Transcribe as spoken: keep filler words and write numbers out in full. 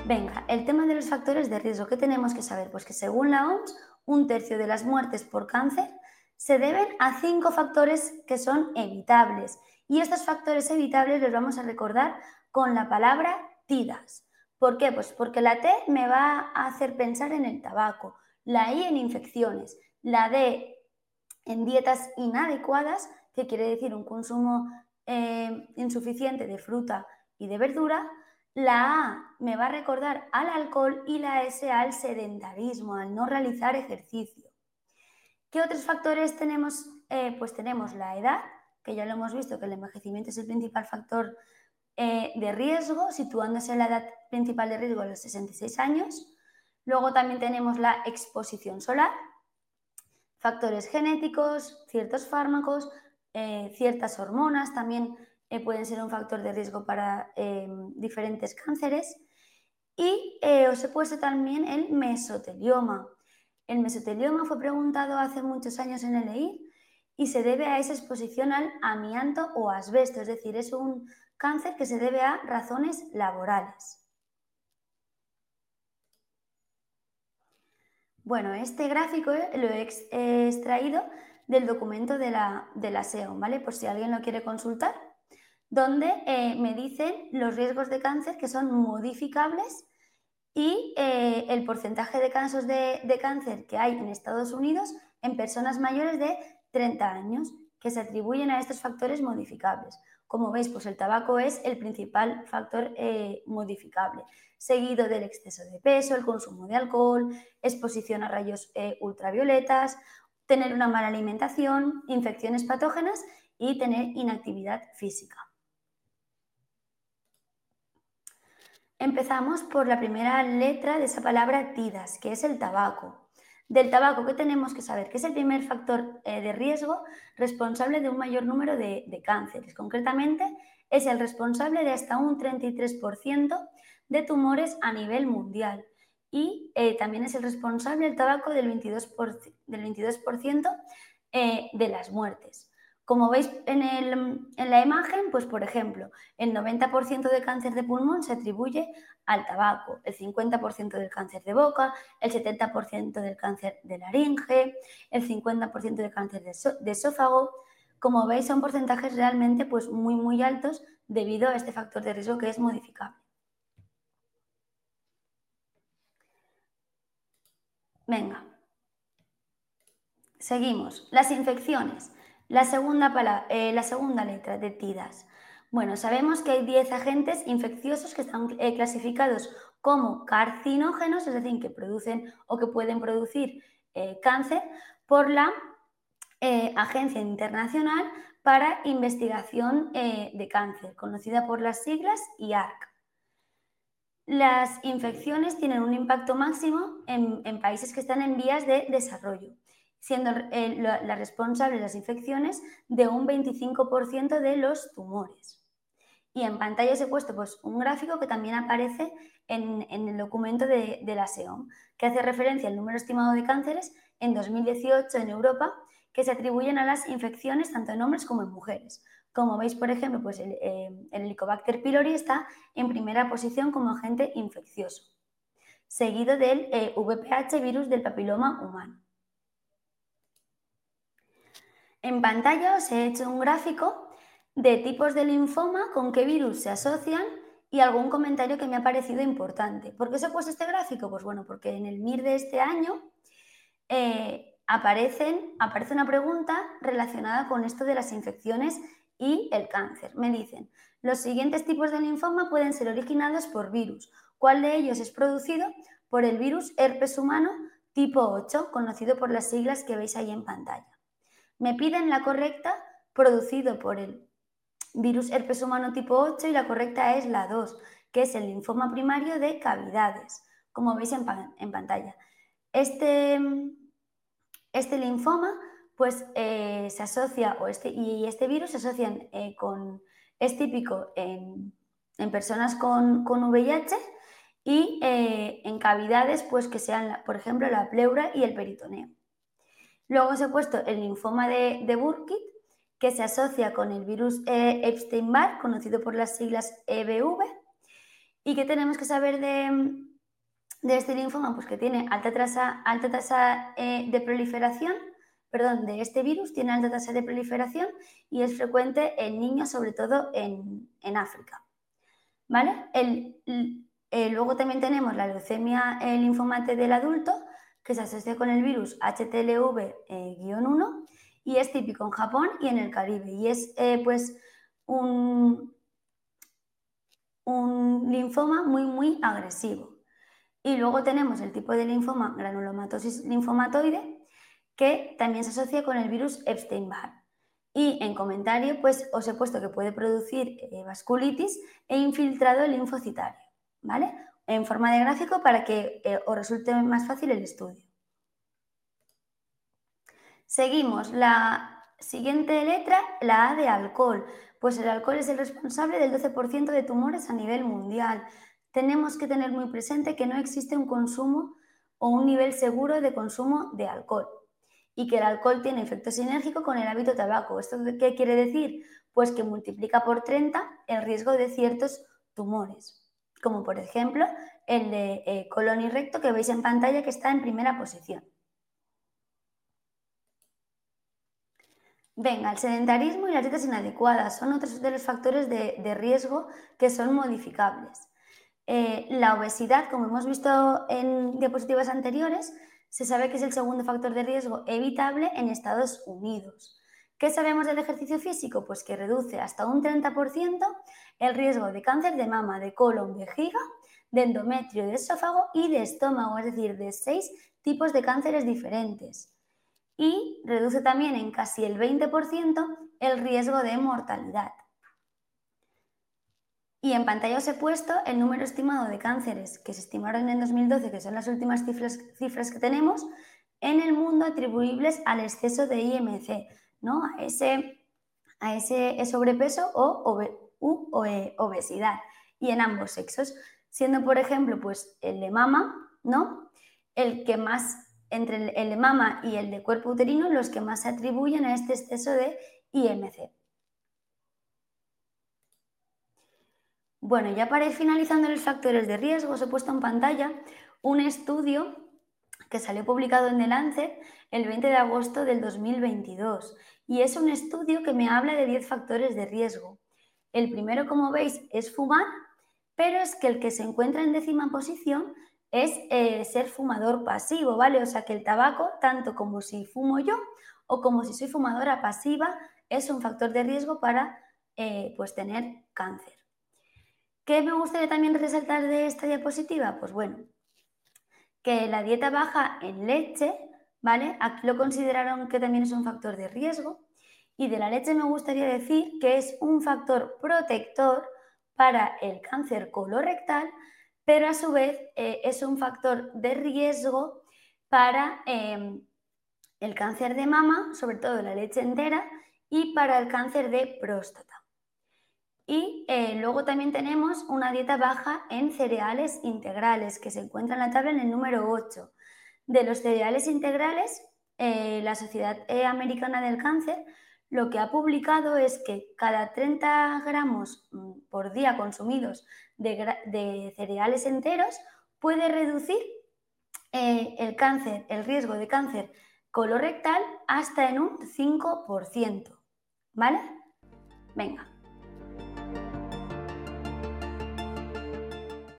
Venga, el tema de los factores de riesgo, ¿qué tenemos que saber? Pues que según la O M S, un tercio de las muertes por cáncer se deben a cinco factores que son evitables. Y estos factores evitables los vamos a recordar con la palabra TIDAS. ¿Por qué? Pues porque la T me va a hacer pensar en el tabaco, la I en infecciones, la D en dietas inadecuadas, que quiere decir un consumo eh, insuficiente de fruta y de verdura. La A me va a recordar al alcohol y la S al sedentarismo, al no realizar ejercicio. ¿Qué otros factores tenemos? Eh, pues tenemos la edad, que ya lo hemos visto que el envejecimiento es el principal factor eh, de riesgo, situándose la edad principal de riesgo a los sesenta y seis años. Luego también tenemos la exposición solar, factores genéticos, ciertos fármacos, eh, ciertas hormonas también eh, pueden ser un factor de riesgo para eh, diferentes cánceres. Y eh, os he puesto también el mesotelioma. El mesotelioma fue preguntado hace muchos años en el E I R y se debe a esa exposición al amianto o asbesto, es decir, es un cáncer que se debe a razones laborales. Bueno, este gráfico lo he extraído del documento de la, de la S E O, ¿vale? Por si alguien lo quiere consultar, donde eh, me dicen los riesgos de cáncer que son modificables y eh, el porcentaje de casos de, de cáncer que hay en Estados Unidos en personas mayores de treinta años que se atribuyen a estos factores modificables. Como veis, pues el tabaco es el principal factor eh, modificable, seguido del exceso de peso, el consumo de alcohol, exposición a rayos eh, ultravioletas, tener una mala alimentación, infecciones patógenas y tener inactividad física. Empezamos por la primera letra de esa palabra TIDAS, que es el tabaco. Del tabaco, ¿qué tenemos que saber? Que es el primer factor eh, de riesgo responsable de un mayor número de, de cánceres. Concretamente, es el responsable de hasta un treinta y tres por ciento de tumores a nivel mundial. Y eh, también es el responsable el tabaco del veintidós por ciento, del veintidós por ciento eh, de las muertes. Como veis en, el, en, la imagen, pues por ejemplo, el noventa por ciento de cáncer de pulmón se atribuye al tabaco, el cincuenta por ciento del cáncer de boca, el setenta por ciento del cáncer de laringe, el cincuenta por ciento del cáncer de, so, de esófago. Como veis, son porcentajes realmente pues, muy, muy altos debido a este factor de riesgo que es modificable. Venga, seguimos. Las infecciones. La segunda, palabra, eh, la segunda letra de TIDAS. Bueno, sabemos que hay diez agentes infecciosos que están eh, clasificados como carcinógenos, es decir, que producen o que pueden producir eh, cáncer por la eh, Agencia Internacional para Investigación eh, de Cáncer, conocida por las siglas I A R C. Las infecciones tienen un impacto máximo en, en países que están en vías de desarrollo, siendo eh, la, la responsable de las infecciones de un veinticinco por ciento de los tumores. Y en pantalla os he puesto pues, un gráfico que también aparece en, en el documento de, de la S E O M, que hace referencia al número estimado de cánceres en dos mil dieciocho en Europa que se atribuyen a las infecciones tanto en hombres como en mujeres. Como veis, por ejemplo, pues el, eh, el Helicobacter pylori está en primera posición como agente infeccioso, seguido del eh, V P H, virus del papiloma humano. En pantalla os he hecho un gráfico de tipos de linfoma, con qué virus se asocian y algún comentario que me ha parecido importante. ¿Por qué os he puesto este gráfico? Pues bueno, porque en el M I R de este año eh, aparecen, aparece una pregunta relacionada con esto de las infecciones y el cáncer. Me dicen, los siguientes tipos de linfoma pueden ser originados por virus. ¿Cuál de ellos es producido por el virus herpes humano tipo ocho, conocido por las siglas que veis ahí en pantalla? Me piden la correcta, producido por el virus herpes humano tipo ocho, y la correcta es la dos, que es el linfoma primario de cavidades, como veis en, en pantalla. Este, este linfoma pues, eh, se asocia, o este, y este virus se asocia eh, con, es típico en, en personas con, con V I H y eh, en cavidades pues, que sean, por ejemplo, la pleura y el peritoneo. Luego os he puesto el linfoma de, de Burkitt, que se asocia con el virus eh, Epstein-Barr, conocido por las siglas E B V, ¿Y qué tenemos que saber de, de este linfoma? Pues que tiene alta tasa, alta tasa eh, de proliferación, perdón, de este virus, tiene alta tasa de proliferación y es frecuente en niños, sobre todo en, en África. ¿Vale? El, eh, luego también tenemos la leucemia eh, linfomate del adulto, que se asocia con el virus H T L V uno y es típico en Japón y en el Caribe. Y es eh, pues un, un linfoma muy, muy agresivo. Y luego tenemos el tipo de linfoma granulomatosis linfomatoide, que también se asocia con el virus Epstein-Barr. Y en comentario, pues os he puesto que puede producir eh, vasculitis e infiltrado linfocitario, ¿vale? En forma de gráfico para que eh, os resulte más fácil el estudio. Seguimos, la siguiente letra, la A de alcohol. Pues el alcohol es el responsable del doce por ciento de tumores a nivel mundial. Tenemos que tener muy presente que no existe un consumo o un nivel seguro de consumo de alcohol y que el alcohol tiene efecto sinérgico con el hábito tabaco. ¿Esto qué quiere decir? Pues que multiplica por treinta el riesgo de ciertos tumores, como por ejemplo el de eh, colon y recto que veis en pantalla, que está en primera posición. Venga, el sedentarismo y las dietas inadecuadas son otros de los factores de, de riesgo que son modificables. Eh, la obesidad, como hemos visto en diapositivas anteriores, se sabe que es el segundo factor de riesgo evitable en Estados Unidos. ¿Qué sabemos del ejercicio físico? Pues que reduce hasta un treinta por ciento el riesgo de cáncer de mama, de colon, vejiga, de endometrio, de esófago y de estómago, es decir, de seis tipos de cánceres diferentes. Y reduce también en casi el veinte por ciento el riesgo de mortalidad. Y en pantalla os he puesto el número estimado de cánceres que se estimaron en dos mil doce, que son las últimas cifras, cifras que tenemos, en el mundo atribuibles al exceso de I M C, ¿no? A ese, a ese sobrepeso o obe, u, o, eh, obesidad, y en ambos sexos, siendo, por ejemplo, pues el de mama, ¿no? El que más, entre el, el de mama y el de cuerpo uterino, los que más se atribuyen a este exceso de I M C. Bueno, ya para ir finalizando los factores de riesgo, os he puesto en pantalla un estudio que salió publicado en The Lancet el veinte de agosto del dos mil veintidós y es un estudio que me habla de diez factores de riesgo. El primero, como veis, es fumar, pero es que el que se encuentra en décima posición es eh, ser fumador pasivo, ¿vale? O sea que el tabaco, tanto como si fumo yo o como si soy fumadora pasiva, es un factor de riesgo para eh, pues tener cáncer. ¿Qué me gustaría también resaltar de esta diapositiva? Pues bueno, que la dieta baja en leche, ¿vale? Aquí lo consideraron que también es un factor de riesgo. Y de la leche me gustaría decir que es un factor protector para el cáncer colorectal, pero a su vez eh, es un factor de riesgo para eh, el cáncer de mama, sobre todo la leche entera, y para el cáncer de próstata. Y eh, luego también tenemos una dieta baja en cereales integrales, que se encuentra en la tabla en el número ocho. De los cereales integrales, eh, la Sociedad Americana del Cáncer lo que ha publicado es que cada treinta gramos por día consumidos de, de cereales enteros puede reducir eh, el cáncer, el riesgo de cáncer colorectal hasta en un cinco por ciento. ¿Vale? Venga.